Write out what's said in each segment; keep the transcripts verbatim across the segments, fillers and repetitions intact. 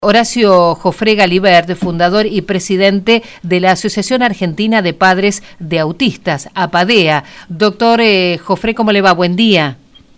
Horacio Jofré Galibert, fundador y presidente de la Asociación Argentina de Padres de Autistas, APADEA. Doctor eh, Jofré, ¿cómo le va? Buen día.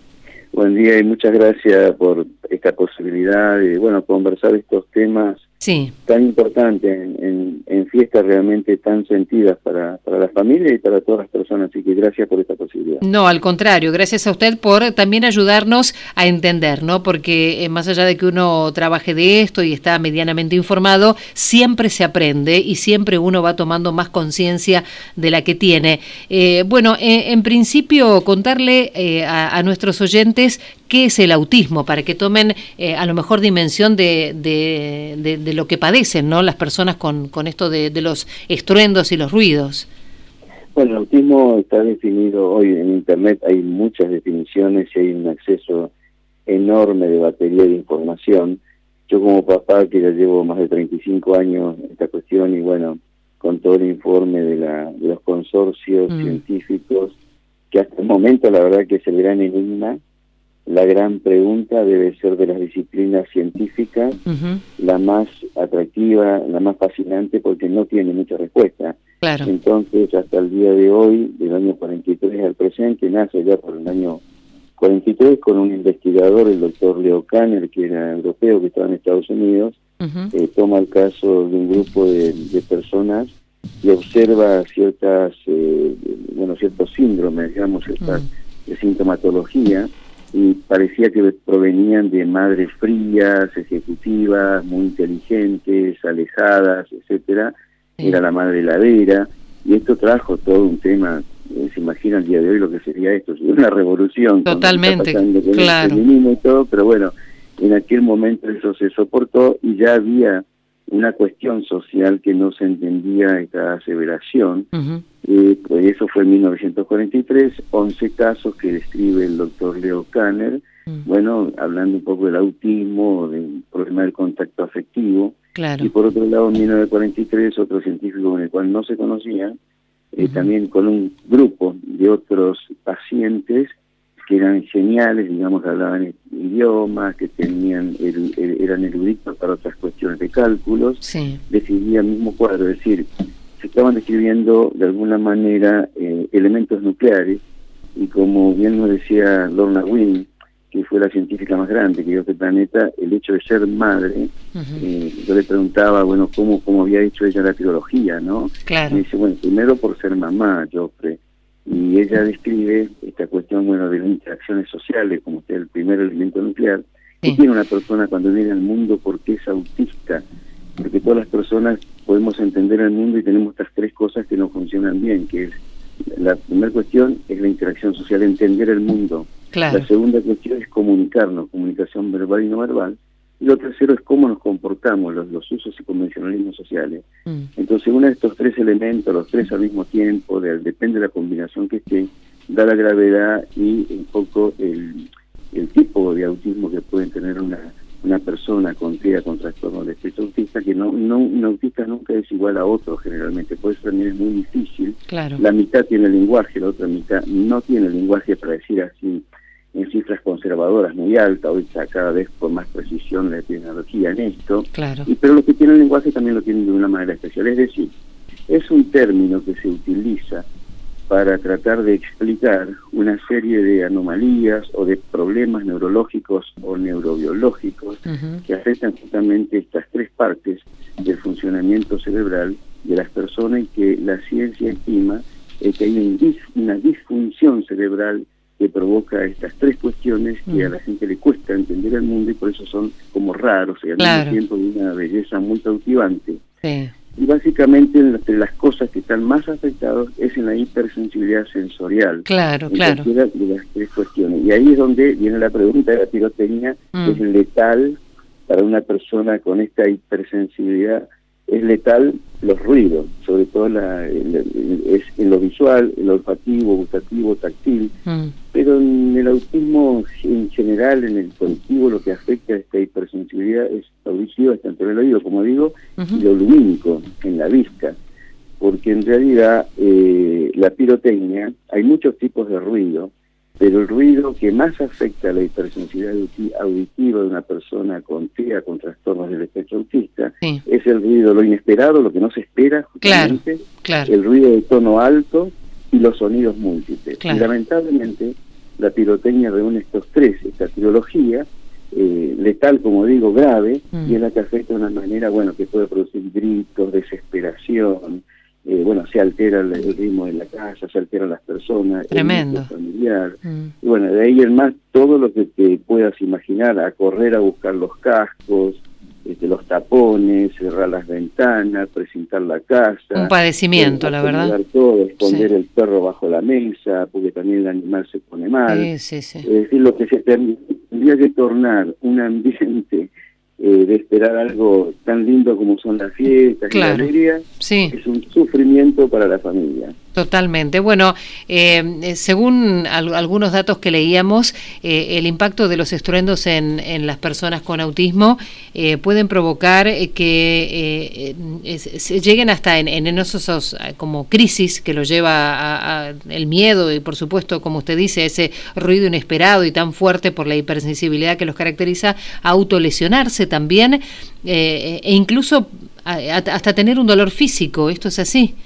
Buen día y muchas gracias por esta posibilidad de, bueno, conversar estos temas sí. tan importantes en, en, en fiestas realmente tan sentidas para, para la familia y para todas las personas. Así que gracias por esta posibilidad. No, al contrario, gracias a usted por también ayudarnos a entender, ¿no? Porque eh, más allá de que uno trabaje de esto y está medianamente informado, siempre se aprende y siempre uno va tomando más conciencia de la que tiene. Eh, bueno, eh, en principio contarle eh, a, a nuestros oyentes qué es el autismo, para que tomen eh, a lo mejor dimensión de, de, de, de lo que padecen, ¿no? Las personas con, con esto de, de los estruendos y los ruidos. Bueno, el autismo está definido hoy en Internet, hay muchas definiciones y hay un acceso enorme de batería de información. Yo como papá, que ya llevo más de treinta y cinco años en esta cuestión, y bueno, con todo el informe de, la, de los consorcios mm. científicos, que hasta el momento la verdad que es el gran enigma. La gran pregunta debe ser de las disciplinas científicas, uh-huh. la más atractiva, la más fascinante, porque no tiene mucha respuesta. Claro. Entonces, hasta el día de hoy, del año cuarenta y tres al presente, nace ya por el año cuarenta y tres con un investigador, el doctor Leo Kanner, que era europeo, que estaba en Estados Unidos, uh-huh. eh, toma el caso de un grupo de, de personas y observa ciertas, eh, bueno, ciertos síndromes, digamos, cierta uh-huh. sintomatología, y parecía que provenían de madres frías, ejecutivas, muy inteligentes, alejadas, etcétera. Sí. Era la madre heladera, y esto trajo todo un tema, eh, se imagina el día de hoy lo que sería esto, sería una revolución. Totalmente, con claro. El feminismo y todo, pero bueno, en aquel momento eso se soportó y ya había una cuestión social que no se entendía esta aseveración. Uh-huh. Eh, pues eso fue en mil novecientos cuarenta y tres, once casos que describe el doctor Leo Kanner, uh-huh. bueno, hablando un poco del autismo, del problema del contacto afectivo, claro. y por otro lado en mil novecientos cuarenta y tres otro científico con el cual no se conocían, eh, uh-huh. también con un grupo de otros pacientes que eran geniales, digamos, que hablaban idiomas, que tenían el, el, eran eruditos para otras cuestiones de cálculos, sí. decidía el mismo cuadro, es decir, se estaban describiendo de alguna manera eh, elementos nucleares, y como bien nos decía Lorna Wynne, que fue la científica más grande que dio este planeta, el hecho de ser madre, uh-huh. eh, yo le preguntaba, bueno, cómo, cómo había hecho ella la teología, ¿no? Claro. Me dice, bueno, primero por ser mamá, Joffre, y ella describe esta cuestión, bueno, de las interacciones sociales, como usted, el primer elemento nuclear, sí. que tiene una persona cuando viene al mundo porque es autista, porque todas las personas podemos entender el mundo y tenemos estas tres cosas que no funcionan bien, que es, la primera cuestión es la interacción social, entender el mundo. Claro. La segunda cuestión es comunicarnos, comunicación verbal y no verbal. Y lo tercero es cómo nos comportamos, los, los usos y convencionalismos sociales. Mm. Entonces, uno de estos tres elementos, los tres al mismo tiempo, de, depende de la combinación que esté, da la gravedad y un poco el, el tipo de autismo que puede tener una, una persona con T E A, con trastorno de espectro autista, que no, no, un autista nunca es igual a otro generalmente, por eso también es muy difícil. Claro. La mitad tiene lenguaje, la otra mitad no tiene lenguaje, para decir así, en cifras conservadoras muy altas, hoy está cada vez con más precisión la tecnología en esto, claro. y pero los que tienen lenguaje también lo tienen de una manera especial, es decir, es un término que se utiliza para tratar de explicar una serie de anomalías o de problemas neurológicos o neurobiológicos uh-huh. que afectan justamente estas tres partes del funcionamiento cerebral de las personas, y que la ciencia estima eh, que hay una, dis- una disfunción cerebral que provoca estas tres cuestiones que mm. a la gente le cuesta entender el mundo, y por eso son como raros y al claro. mismo tiempo de una belleza muy cautivante. Sí. Y básicamente entre las cosas que están más afectadas es en la hipersensibilidad sensorial. Claro, en claro. cualquiera de las tres cuestiones. Y ahí es donde viene la pregunta de la pirotecnia, mm. es letal para una persona con esta hipersensibilidad. Es letal los ruidos, sobre todo la, el, el, es en lo visual, el olfativo, gustativo, táctil, mm. pero en el autismo en general, en el colectivo, lo que afecta a esta hipersensibilidad es auditiva, tanto en el oído, como digo, uh-huh. y lo lumínico, en la vista, porque en realidad eh, la pirotecnia, hay muchos tipos de ruido, pero el ruido que más afecta a la hipersensibilidad auditiva de una persona con T E A, con trastornos del espectro autista, sí. es el ruido, lo inesperado, lo que no se espera, justamente, claro, claro. el ruido de tono alto y los sonidos múltiples. Claro. Y lamentablemente la pirotecnia reúne estos tres, esta trilogía, eh, letal, como digo, grave, mm. y es la que afecta de una manera, bueno, que puede producir gritos, desesperación, eh, bueno, se altera el, el ritmo de la casa, se alteran las personas, tremendo, el familiar, mm. y bueno, de ahí en más todo lo que te puedas imaginar, a correr a buscar los cascos, este, los tapones, cerrar las ventanas, precintar la casa. Un padecimiento, eh, la verdad. Todo, esconder sí. el perro bajo la mesa, porque también el animal se pone mal. Sí, sí, sí. Es decir, lo que se tendría que tornar un ambiente eh, de esperar algo tan lindo como son las fiestas claro. y la alegría, sí. es un sufrimiento para la familia. Totalmente. Bueno, eh, según al, algunos datos que leíamos, eh, el impacto de los estruendos en, en las personas con autismo eh, pueden provocar eh, que eh, se lleguen hasta en, en esos como crisis que lo lleva a, a el miedo y, por supuesto, como usted dice, ese ruido inesperado y tan fuerte por la hipersensibilidad que los caracteriza, a autolesionarse también eh, e incluso a, a, hasta tener un dolor físico. ¿Esto es así?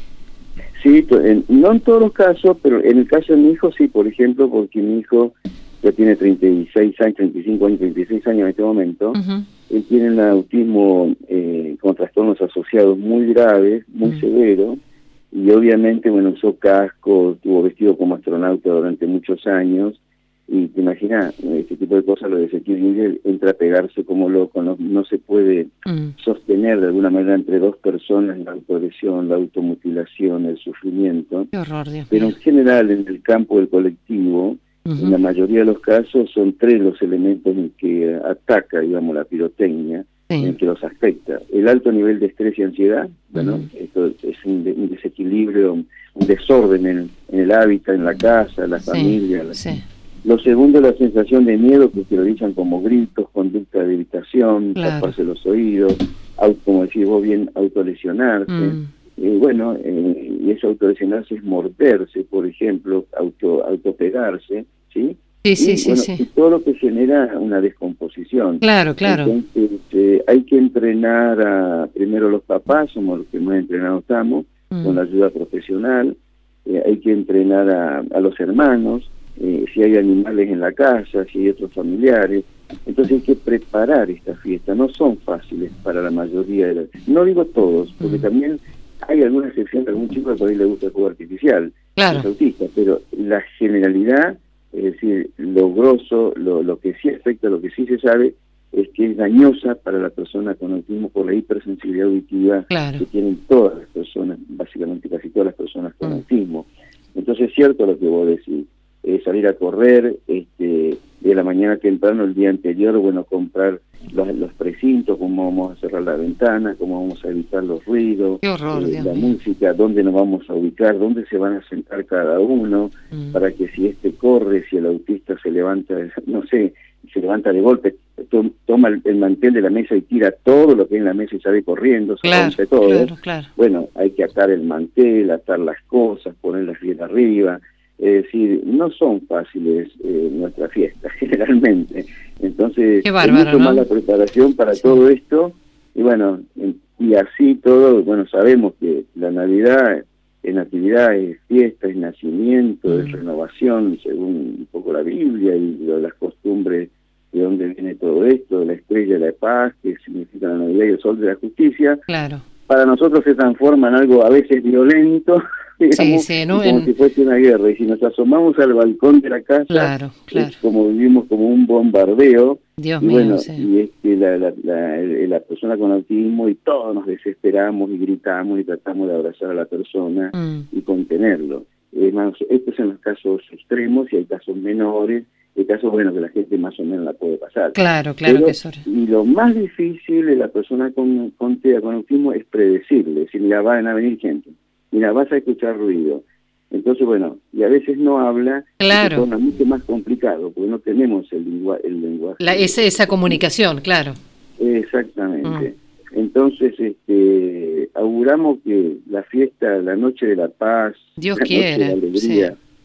Sí, no en todos los casos, pero en el caso de mi hijo sí, por ejemplo, porque mi hijo ya tiene treinta y seis años, treinta y cinco años, treinta y seis años en este momento. Uh-huh. Él tiene un autismo eh, con trastornos asociados muy graves, muy uh-huh. severos, y obviamente, bueno, usó casco, estuvo vestido como astronauta durante muchos años, y te imaginas, este tipo de cosas lo desequilibra, entra a pegarse como loco, no, no se puede mm. sostener de alguna manera entre dos personas la autolesión, la automutilación, el sufrimiento. Qué horror, Dios Pero mío. En general, en el campo del colectivo, uh-huh. en la mayoría de los casos son tres los elementos en que ataca, digamos, la pirotecnia, sí. en que los afecta. El alto nivel de estrés y ansiedad, bueno, uh-huh. esto es un, de, un desequilibrio, un desorden en, en el hábitat, en la casa, la sí. familia, la, sí. Lo segundo es la sensación de miedo, que utilizan como gritos, conducta de evitación, claro. taparse los oídos, auto, como decís vos bien, autolesionarse. Mm. Eh, bueno, eh, y eso autolesionarse es morderse, por ejemplo, auto autopegarse, ¿sí? Sí, sí, y, sí, bueno, sí. y todo lo que genera una descomposición. Claro, claro. Entonces, eh, hay que entrenar a, primero los papás, somos los que más entrenados estamos, mm. con la ayuda profesional, eh, hay que entrenar a, a los hermanos, Eh, si hay animales en la casa, si hay otros familiares. Entonces hay que preparar esta fiesta. No son fáciles para la mayoría de las... No digo todos, porque mm. también hay alguna excepción de algún chico que por ahí le gusta el juego artificial, claro. es autista, pero la generalidad, es decir, lo grosso, lo, lo que sí afecta, lo que sí se sabe, es que es dañosa para la persona con autismo por la hipersensibilidad auditiva claro. que tienen todas las personas, básicamente casi todas las personas con mm. autismo. Entonces es cierto lo que vos decís. Eh, salir a correr, este, de la mañana temprano, el día anterior, bueno, comprar los, los precintos, cómo vamos a cerrar la ventana, cómo vamos a evitar los ruidos, Qué horror, eh, Dios la mío. música, dónde nos vamos a ubicar, dónde se van a sentar cada uno, mm. para que si este corre, si el autista se levanta, no sé, se levanta de golpe, to toma el, el mantel de la mesa y tira todo lo que hay en la mesa y sale corriendo, se claro, rompe todo. Claro, claro. Bueno, hay que atar el mantel, atar las cosas, ponerlas bien arriba. Es decir, no son fáciles eh, nuestras fiestas, generalmente. Entonces, Qué bárbaro, hay mucho ¿no? más la preparación para sí. todo esto. Y bueno, y así todo, bueno, sabemos que la Navidad en actividad es fiesta, es nacimiento, mm. es renovación, según un poco la Biblia y las costumbres de dónde viene todo esto, la estrella de la paz, que significa la Navidad y el sol de la justicia. Claro. Para nosotros se transforma en algo a veces violento, digamos, sí, sí, ¿no? como en... si fuese una guerra. Y si nos asomamos al balcón de la casa, claro, claro. es como vivimos como un bombardeo. Dios y mío, bueno, sí. y este, la, la, la, la persona con autismo, y todos nos desesperamos y gritamos y tratamos de abrazar a la persona mm. y contenerlo. Es más, estos son los casos extremos y hay casos menores. Hay casos, bueno, que la gente más o menos la puede pasar. Claro, claro. Pero, que eso... Y lo más difícil de la persona con, con T E A, con autismo, es predecirle. Si mira, van a venir gente, mira, vas a escuchar ruido. Entonces, bueno, y a veces no habla, claro. y se torna mucho más complicado, porque no tenemos el, lengua, el lenguaje. La, esa, esa comunicación, claro. Exactamente. Mm. Entonces, este, auguramos que la fiesta, la noche de la paz, Dios la quiera, noche de la alegría, sí.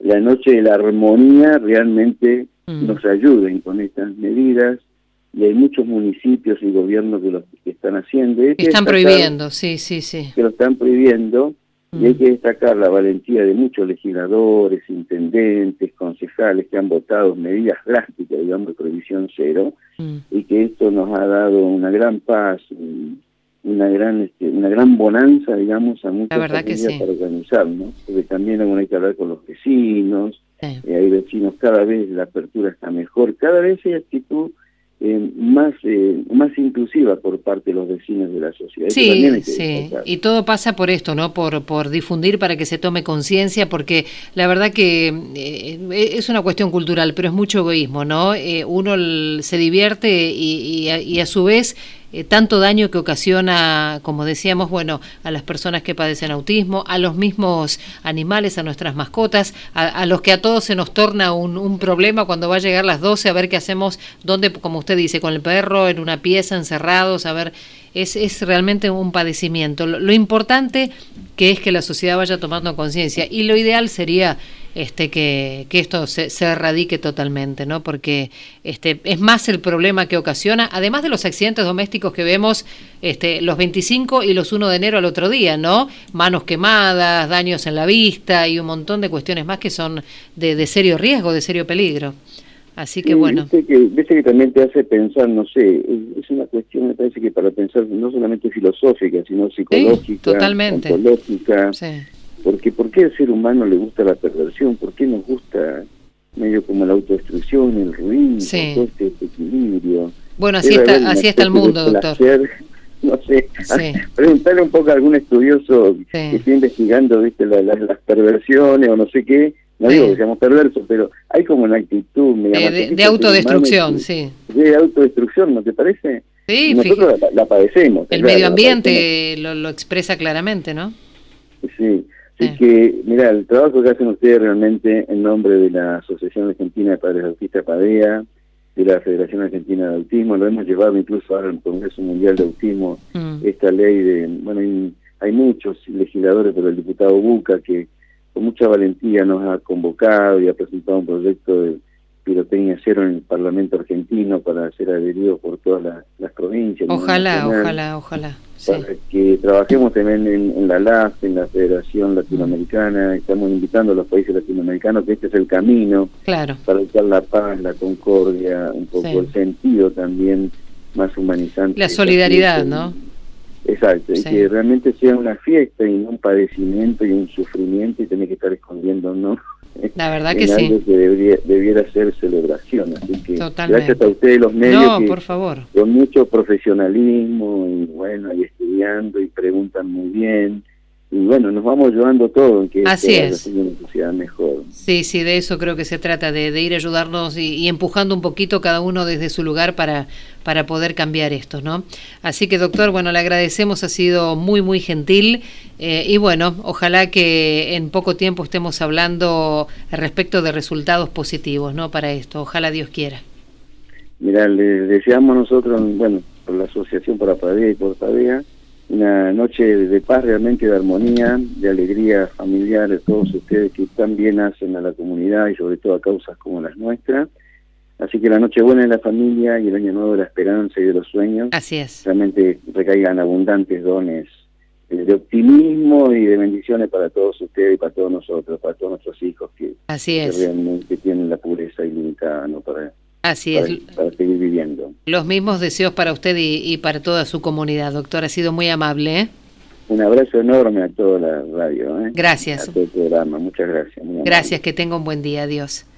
la noche de la armonía realmente mm. nos ayuden con estas medidas, y hay muchos municipios y gobiernos que lo que están haciendo. Que están prohibiendo, sí, sí, sí. Que lo están prohibiendo, mm. y hay que destacar la valentía de muchos legisladores, intendentes, concejales que han votado medidas drásticas, digamos, de prohibición cero, mm. y que esto nos ha dado una gran paz, una gran este, una gran bonanza, digamos, a muchas familias sí. para organizarnos, porque también hay que hablar con los vecinos, sí. eh, hay vecinos, cada vez la apertura está mejor, cada vez hay actitud eh, más eh, más inclusiva por parte de los vecinos de la sociedad. Sí, sí, y todo pasa por esto, ¿no? Por por difundir para que se tome conciencia, porque la verdad que eh, es una cuestión cultural, pero es mucho egoísmo, ¿no? Eh, uno se divierte y, y, a, y a su vez Eh, tanto daño que ocasiona, como decíamos, bueno, a las personas que padecen autismo, a los mismos animales, a nuestras mascotas, a, a los que a todos se nos torna un, un problema cuando va a llegar las doce, a ver qué hacemos, dónde, como usted dice, con el perro, en una pieza, encerrados, a ver, es, es realmente un padecimiento. Lo, lo importante que es que la sociedad vaya tomando conciencia, y lo ideal sería este que, que esto se, se erradique totalmente, ¿no? Porque este es más el problema que ocasiona, además de los accidentes domésticos que vemos este los veinticinco y los uno de enero al otro día, ¿no? Manos quemadas, daños en la vista y un montón de cuestiones más que son de, de serio riesgo, de serio peligro. Así que sí, bueno. Viste que, viste que también te hace pensar, no sé, es una cuestión, me parece que para pensar no solamente filosófica, sino psicológica, sí, totalmente. Ontológica. Sí. Porque ¿por qué al ser humano le gusta la perversión? ¿Por qué nos gusta medio como la autodestrucción, el ruido, sí. todo este equilibrio? Bueno, así Debe está así está el mundo, doctor. Placer, no sé, sí. preguntarle un poco a algún estudioso sí. que esté investigando, viste, la, la, las perversiones o no sé qué, no sí. digo que seamos perversos, pero hay como una actitud me de, de, de autodestrucción, sí. De autodestrucción, ¿no te parece? Sí, y nosotros la, la padecemos. El claro, medio ambiente lo, lo expresa claramente, ¿no? Sí. Así sí. que, mira, el trabajo que hacen ustedes realmente en nombre de la Asociación Argentina de Padres Autistas PADEA, de la Federación Argentina de Autismo, lo hemos llevado incluso ahora al Congreso Mundial de Autismo, mm. esta ley de, bueno, hay, hay muchos legisladores, pero el diputado Buca, que con mucha valentía nos ha convocado y ha presentado un proyecto de pirotecnia cero en el Parlamento argentino para ser adherido por todas las, las provincias. Ojalá, ojalá, ojalá. Para sí. que trabajemos también en, en la L A F, en la Federación Latinoamericana, mm. estamos invitando a los países latinoamericanos que este es el camino claro. para buscar la paz, la concordia, un poco sí. el sentido también más humanizante. La solidaridad, ¿no? Exacto, sí. y que realmente sea una fiesta y no un padecimiento y un sufrimiento y tener que estar escondiendo, ¿no? La verdad que en sí. algo que debería, debiera ser celebración, así que Totalmente. gracias a ustedes los medios no, que por favor. con mucho profesionalismo y bueno, y estudiando y preguntan muy bien y bueno, nos vamos llevando todo en que así es. una sociedad mejor. Sí, sí, de eso creo que se trata, de, de ir ayudarnos y, y empujando un poquito cada uno desde su lugar para, para poder cambiar esto, ¿no? Así que, doctor, bueno, le agradecemos, ha sido muy, muy gentil eh, y bueno, ojalá que en poco tiempo estemos hablando respecto de resultados positivos, ¿no? Para esto, ojalá Dios quiera. Mira, le deseamos nosotros, bueno, por la Asociación para PADEA y por PADEA, una noche de paz, realmente de armonía, de alegría familiar de todos ustedes que tan bien hacen a la comunidad y sobre todo a causas como las nuestras. Así que la noche buena de la familia y el año nuevo de la esperanza y de los sueños. Así es. Realmente recaigan abundantes dones de optimismo y de bendiciones para todos ustedes y para todos nosotros, para todos nuestros hijos que, Así es. que realmente tienen la pureza ilimitada, ¿no? Para Así para, es. Para seguir viviendo. Los mismos deseos para usted y, y para toda su comunidad, doctor. Ha sido muy amable, ¿eh? Un abrazo enorme a toda la radio, ¿eh? Gracias. A todo el programa. Muchas gracias. Muy gracias, que tenga un buen día. Adiós.